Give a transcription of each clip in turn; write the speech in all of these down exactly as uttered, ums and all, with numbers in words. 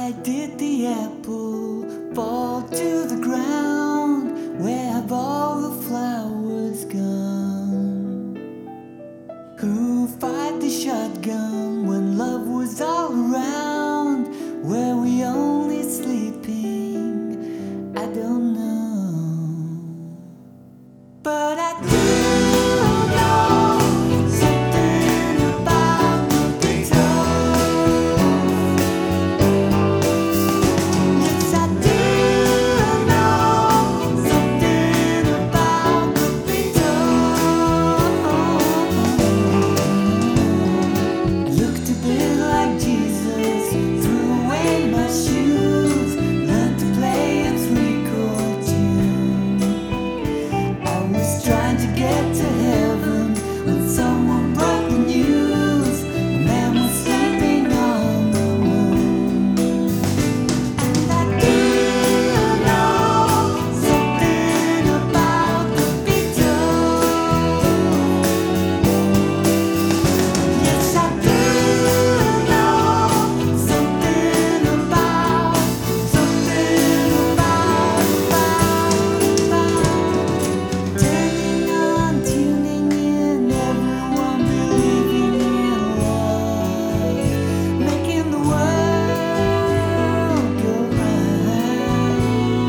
Why did the apple fall to the ground? Where have all the flowers gone? Who fired the shotgun when love was all around? Were we only sleeping? I don't know. But I do know something about the Beatles. Yes, I do know something about the Beatles. Looked a bit like Jesus, threw away my shoes, learned to play a three-chord tune. I was trying to get to heaven when someone brought the news. A man was sleeping on the moon. And I do know something about the Beatles. Yes, I do know something about, something about, about, about. Turning on, tuning in, everyone believing in love, making the world go round.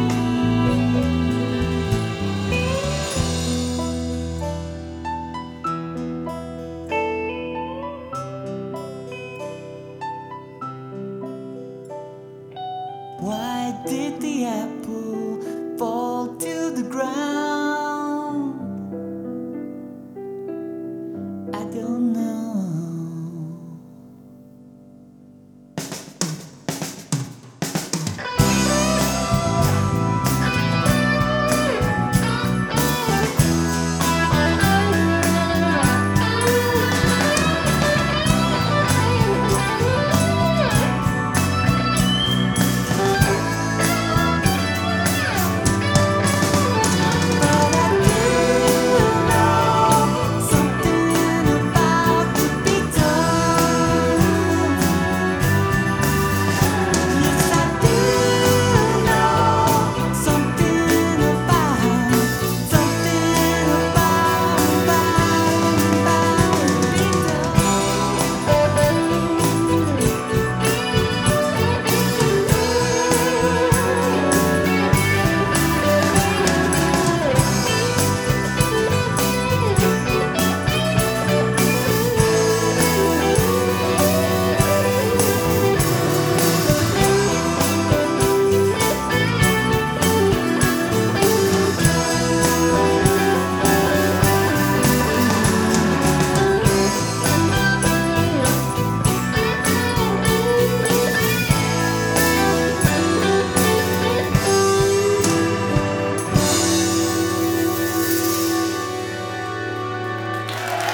Why did the apple fall to the ground? I don't know. But I do know something about the Beatles. Yes, I do know something about, something about, about, about the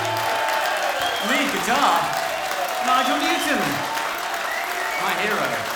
Lead guitar, Nigel Newton, my hero.